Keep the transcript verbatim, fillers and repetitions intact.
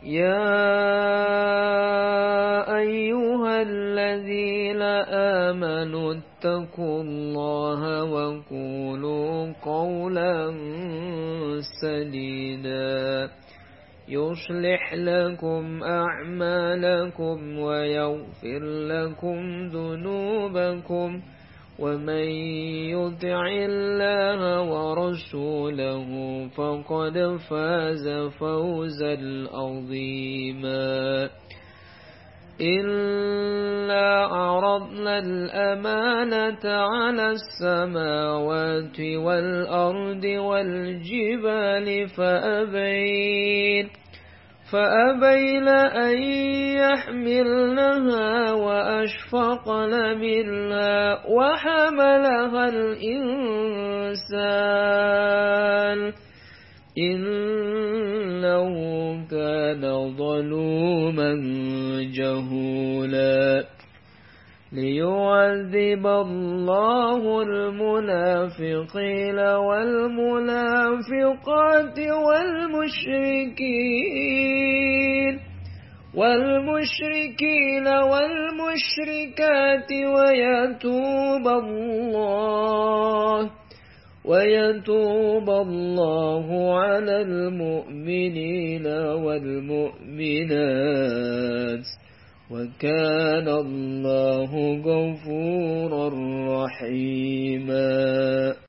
يا أيها الذين آمنوا اتقوا الله وقولوا قولا سديدا يصلح لكم أعمالكم ويغفر لكم ذنوبكم ومن يطع الله ورسوله فقد فاز فوزا عظيما إنا عرضنا الأمانة على السماوات والأرض والجبال فأبين فأبين أن يحملنها وأشفقن منها وحملها الإنسان إنه كان ظلوما جهولا ليعذب الله المنافقين والمنافقات والمشركين والمشركين والمشركات ويتوب الله ويتوب الله على المؤمنين والمؤمنات وكان الله غفورا رحيما.